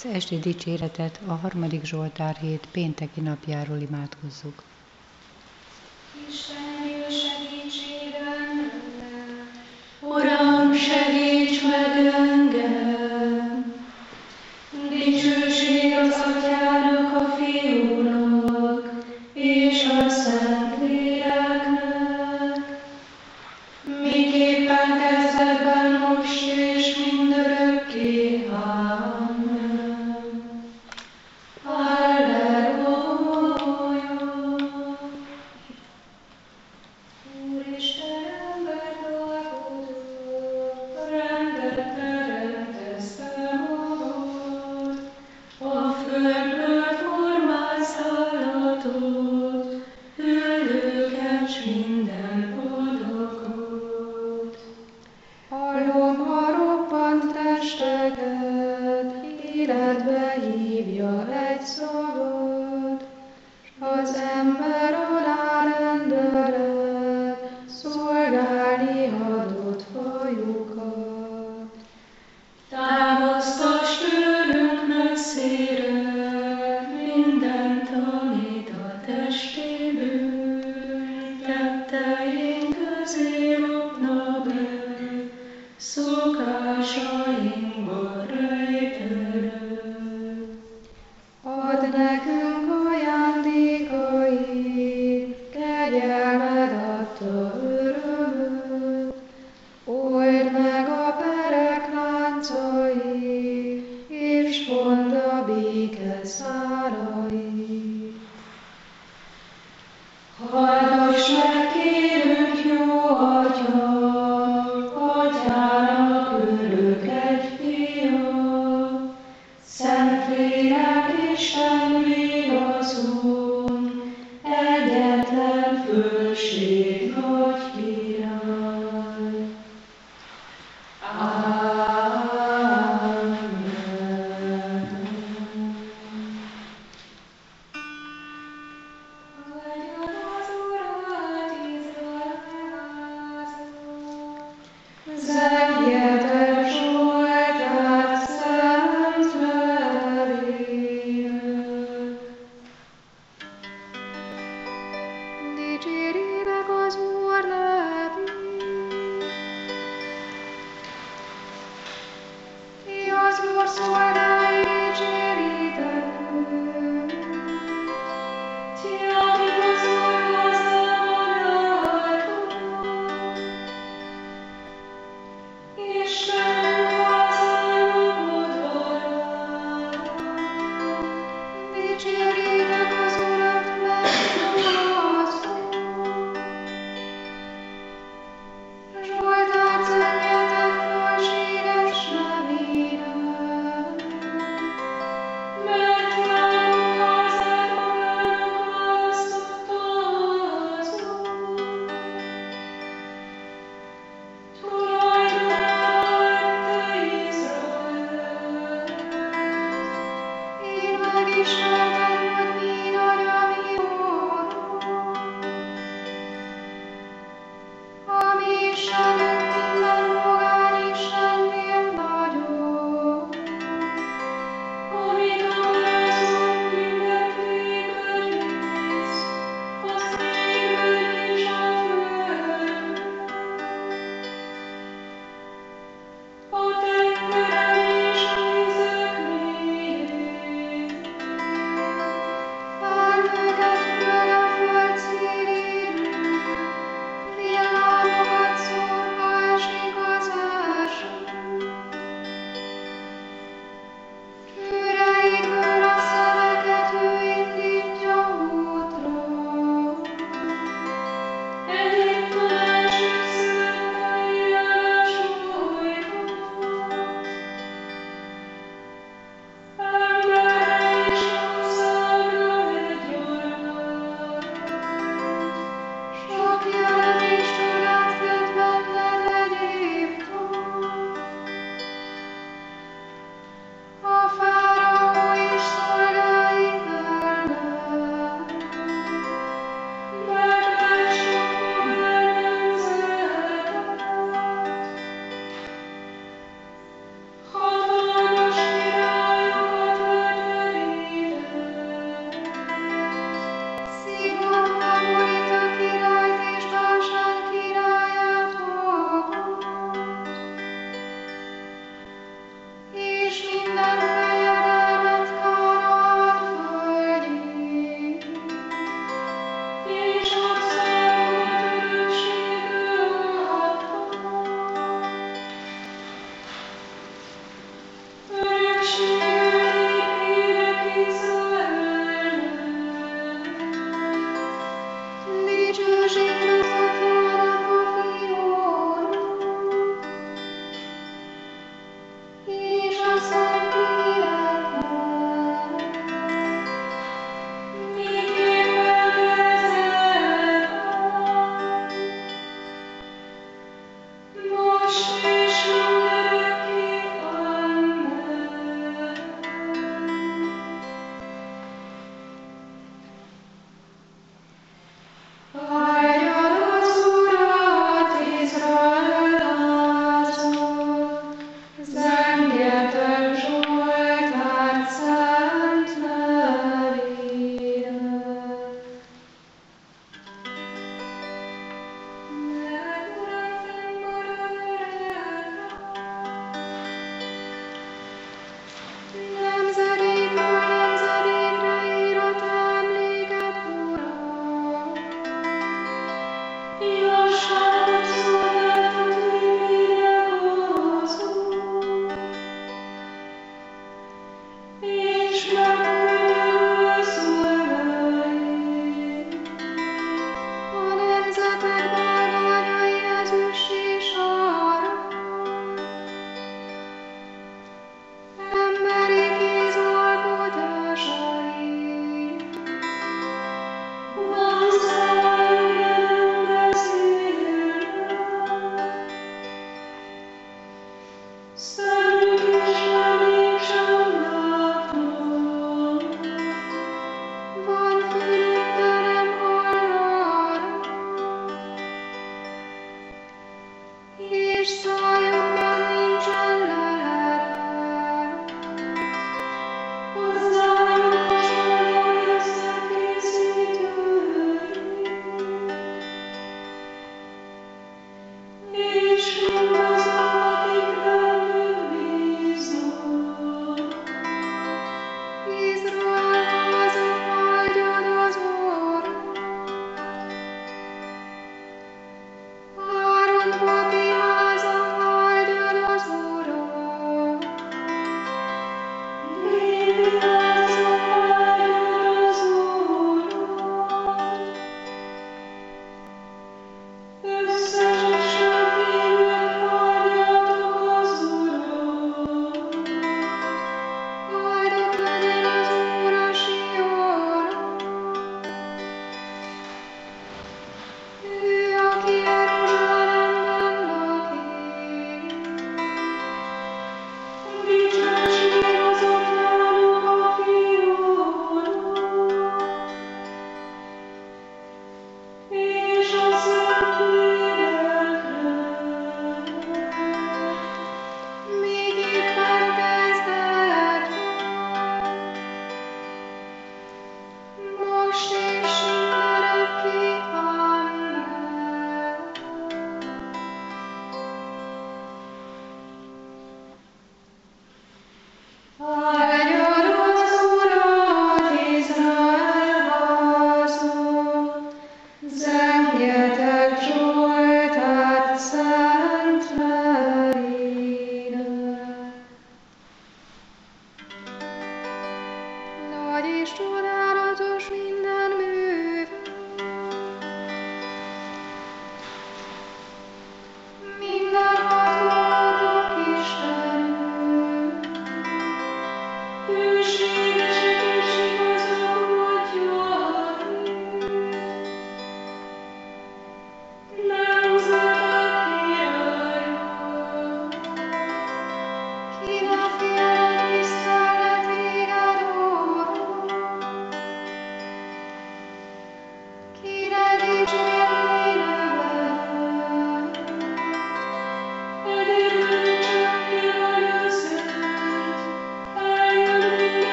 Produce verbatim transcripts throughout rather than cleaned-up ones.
Az esti dicséretet a harmadik Zsoltár hét pénteki napjáról imádkozzuk. Isten jöjj, segíts engem, Uram, segíts meg engem! Dicsőség az Atyának, a Fiúnak és a Szentléleknek, miképpen kezdetben, most és mindörökké. Amen. Halleluja! Úristen, embergalkodó, rendet teremtesz magad, a földből formálsz állatot, üllőket s minden adagot. Hallom a roppant testeket, életbe hívja egy szavad, az ember alárendeled, szolgálni adott fajukat. Támasztass tőlünk messzire mindent, amit a testéből tetteink közé lopna be, szokásainkban rejtelő. Add nekünk ajándékait, kegyelmed adta örömöt, old meg a perek láncait, és vond a béke szálait. Hallgass meg, kérünk, jó Atya, Atyának örök egy fia, Szentlélek, Isten vigaszon, egyetlen fölség nagy király. Amen. Áldjon az Urat Izrael háza, zengjetek Zsoltárt szent nevének. Dicséritek az Úr nevét. Ti az Úr szolgái, dicséritek őt. Ti, akik az Úr házában álltok, Istenünk házának udvarán. Dicséritek az Urat, mert igazol. Zsoltárt zengjetek fölséges nevének. Ki a fiad tisztelet téged, Úr,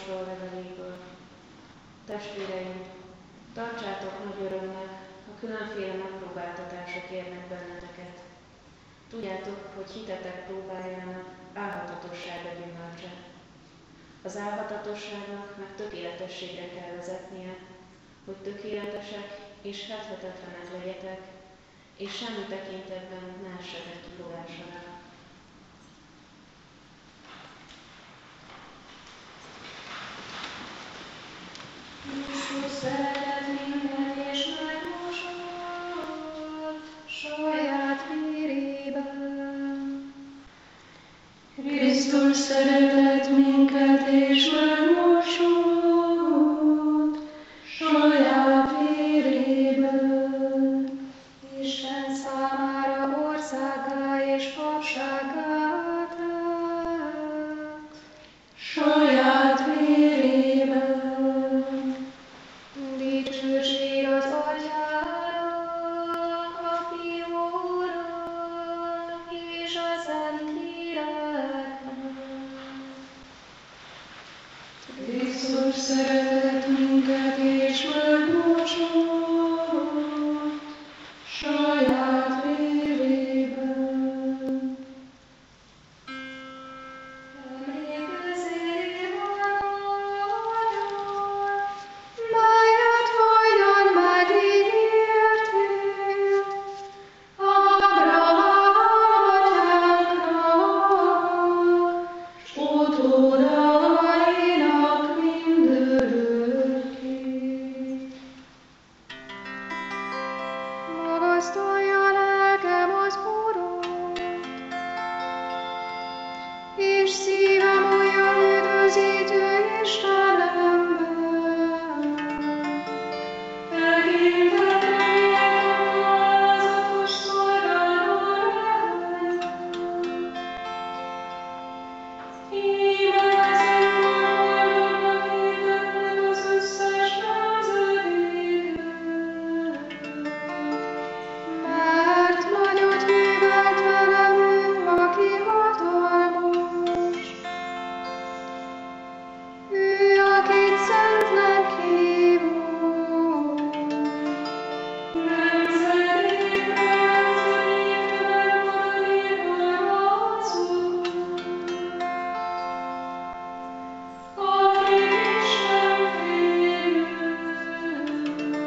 apostol leveléből. Testvéreim, tartsátok nagy örömnek, ha különféle megpróbáltatások érnek benneteket. Tudjátok, hogy hitetek próbáljának álhatatosság a gyümölcse. Az álhatatosságnak meg tökéletességre kell vezetnie, hogy tökéletesek és fethetetlenek legyetek, és semmi tekintetben ne essetek kidobás alá. Krisztus szeretett minket és megmosott saját vérében. Krisztus szeretett minket és megmosott saját vérében. Isten számára országgá és papsággá tett saját vérében. Dicsőség az Atyának, a Fiúnak és a Szentléleknek. Krisztus szeretett minket és megmosott saját vérében. Emlékezzél arra, melyet hajdan megígértél Ábrahám atyánknak, s utódainak mindörökké. Magasztalja lelkem az Urat, és szívem olyan üdvözítő Istenemben. Tekintetem alázatos szolgálóra, íme ezen boldognak hirdetnek az összes nemzedéken. Mert nagyot művelt velem ő, aki hatalmas. Ő, akit szentnek hívott. Nemzedékről nemzedékre megmaradékol azok, akik Isten félők.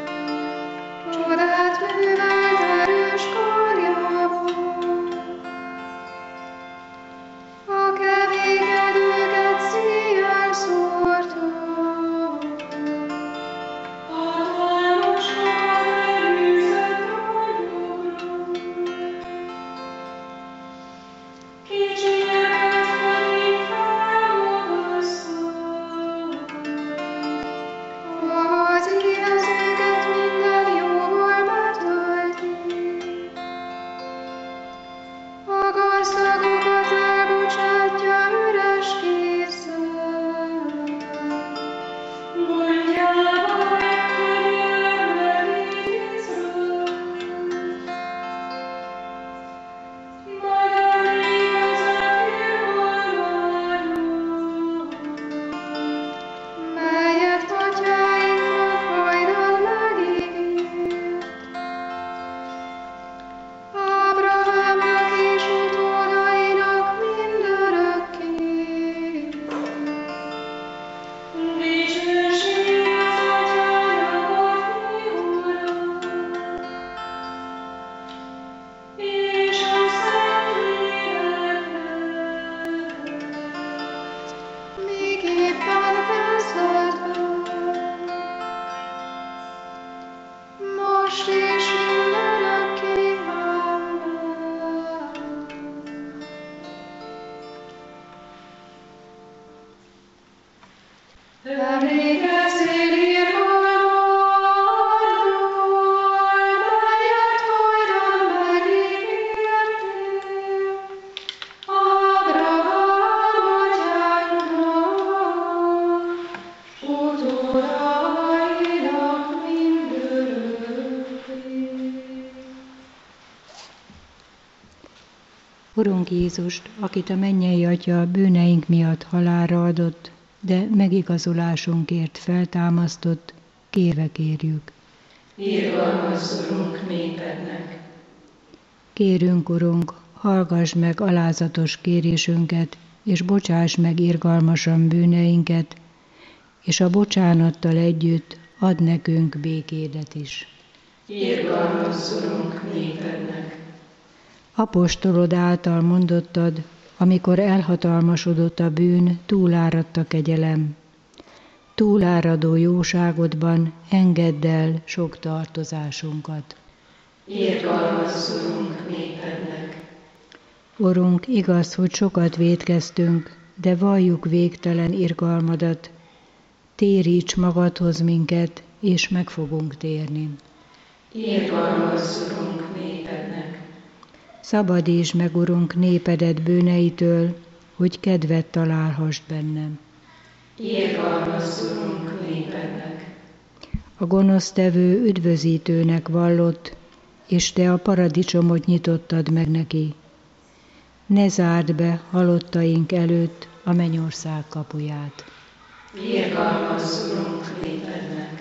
Csodát művelt erős karjával, a kevékedőket széjjel szórta. Hatalmasokat elűzött nagyokra, kicsinyeket pedig felmagasztal. Az éhezőket minden jóval betölti, a gazdagokat elbocsátja üres kézzel. Mondjával ekkor gyermekét Izrael, majd emlékezett irgalmáról, melyet atyáinknak hajdan megígért. Ábrahámnak és utódainak mindörökké. Dicsőség az Atyának, a Fiúnak és a Szentléleknek, miképpen kezdetben, most és mindörökké. Amen. Emlékezzél irgalmadról, melyet hajdan megígértél Ábrahám atyánknak, s utódainak mindörökké. Urunk Jézust, akit a mennyei Atya bűneink miatt halálra adott, de megigazolásunkért feltámasztott, kérve kérjük. Irgalmazz, Urunk, népednek. Kérünk, Urunk, hallgass meg alázatos kérésünket, és bocsáss meg irgalmasan bűneinket, és a bocsánattal együtt add nekünk békédet is. Irgalmazz, Urunk, népednek. Apostolod által mondottad, amikor elhatalmasodott a bűn, túláradt a kegyelem. Túláradó jóságodban engedd el sok tartozásunkat. Irgalmazz, Urunk, népednek. Urunk, igaz, hogy sokat vétkeztünk, de valljuk végtelen irgalmadat. Téríts magadhoz minket, és meg fogunk térni. Irgalmazz, Urunk, népednek. Szabadítsd meg, Urunk, népedet bűneitől, hogy kedvet találhass bennem. Irgalmazz, Urunk, népednek. A gonosztevő üdvözítőnek vallott, és te a paradicsomot nyitottad meg neki. Ne zárd be halottaink előtt a mennyország kapuját. Irgalmazz, Urunk, népednek.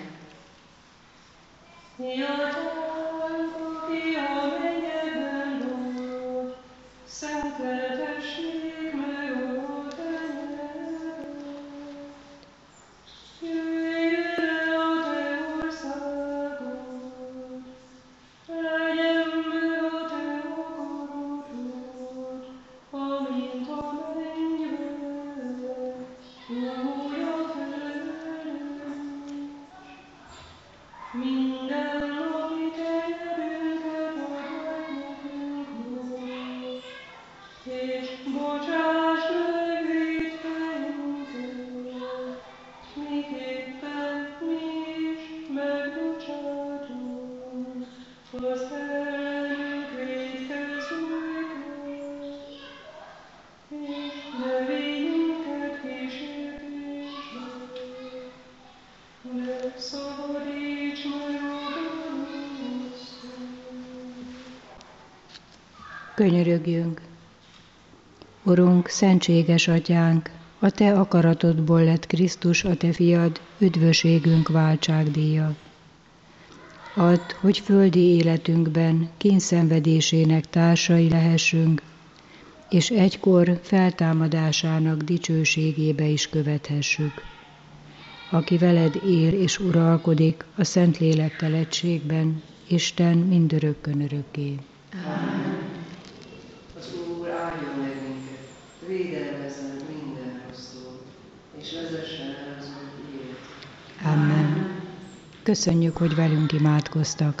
Könyörögjünk! Urunk, szentséges atyánk, a te akaratodból lett Krisztus, a te fiad, üdvösségünk váltságdíja. Add, hogy földi életünkben kényszenvedésének társai lehessünk, és egykor feltámadásának dicsőségébe is követhessük. Aki veled él és uralkodik a Szentlélekkel egységben, Isten mindörökkön örökké. Amen. Az Úr áldjon meg minket, védelmezzen minden rosszul, és vezessen el az új élet. Amen. Köszönjük, hogy velünk imádkoztak.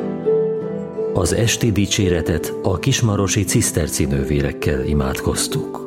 Az esti dicséretet a kismarosi ciszterci nővérekkel imádkoztuk.